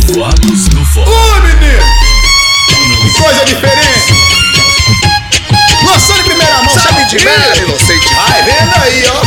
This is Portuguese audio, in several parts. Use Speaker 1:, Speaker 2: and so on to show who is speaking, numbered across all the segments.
Speaker 1: Tatuados do forró.
Speaker 2: Ô menino, coisa diferente. Noção de primeira mão, chame de merda, inocente. Vai vendo aí, ó.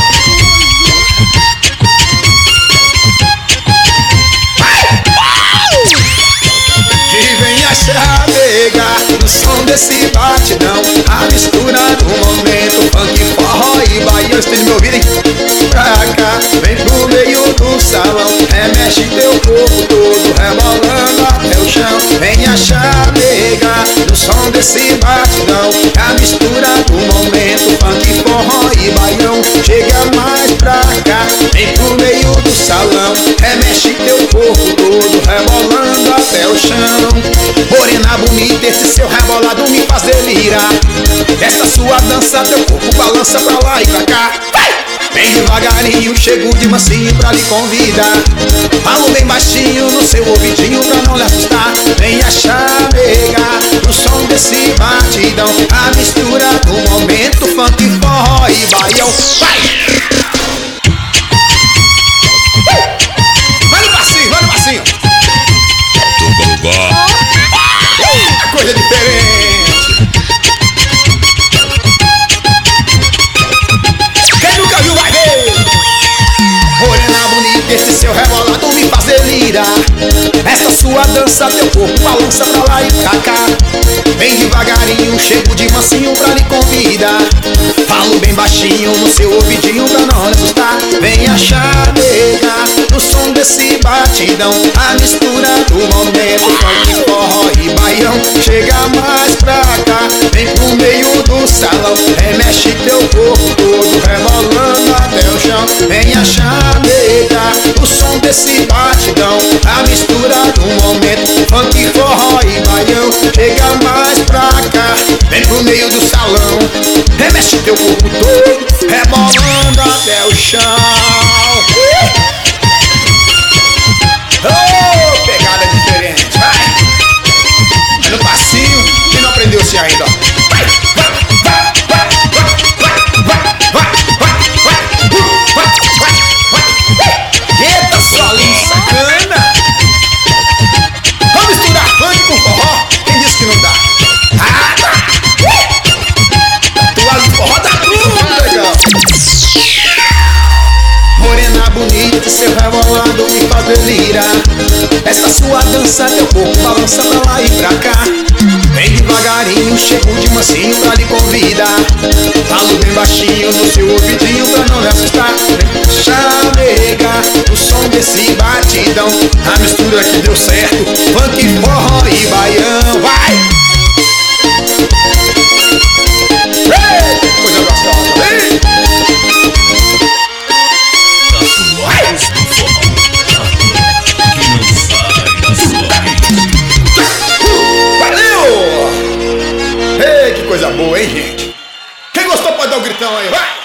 Speaker 2: Que venha chavegar no som desse batidão, a mistura do momento, funk, forró e baião. Vocês me ouvirem? Pra cá, vem pro meio do salão, remexe teu corpo todo, rebolando até o chão. Venha chavegar no som desse batidão, a mistura do momento, funk, forró e baião. Chega mais pra cá, vem pro meio do salão, remexe teu corpo todo, rebolando até o chão. Morena bonita, esse seu rebolado me faz delirar. Essa sua dança, teu corpo balança pra lá e pra cá. Bem devagarinho, chego de mansinho pra lhe convidar. Falo bem baixinho no seu ouvidinho pra não lhe assustar. Venha chavegar no som desse batidão, a mistura do momento, funk, forró e baião. Vai! Vai no passinho, vai no passinho. Coisa diferente. Quem nunca viu vai ver. Morena bonita, esse seu rebolado me faz delirar. Essa sua dança, teu corpo balança pra lá e pra cá. Bem devagarinho, chego de mansinho pra lhe convidar. Falo bem baixinho no seu ouvidinho pra não lhe assustar. Venha chavegar no som desse batidão, a mistura do momento, funk, forró e baião. Chega mais pra cá, vem pro meio do salão, remexe teu corpo todo, rebolando até o chão. Venha chavegar no som desse batidão, a mistura do momento, funk, forró e baião. Chega mais pra cá, vem pro meio do salão, remexe teu corpo todo, rebolando até o chão. Oh, pegada diferente, vai! Vai no passinho, quem não aprendeu assim ainda, ó. Vai, vai, vai, vai, vai, vai, vai, vai, vai. Eita, solinho sacana! Vamos misturar funk com forró? Quem disse que não dá? Ah, tá! Tatuado de forró dá tudo, legal! Morena bonita, seu rebolado me faz delirar. Essa sua dança, teu corpo balança pra lá e pra cá. Bem devagarinho, chego de mansinho pra lhe convidar. Falo bem baixinho no seu ouvidinho pra não lhe assustar. Vem chavegar no som desse batidão, a mistura que deu certo, funk, forró e baião. Vai! Ei, coisa gostosa, vem!
Speaker 1: Tatuados do forró. Que não sai da sua mente.
Speaker 2: Valeu! Ei, que coisa boa, hein, gente? Quem gostou pode dar um gritão aí, vai!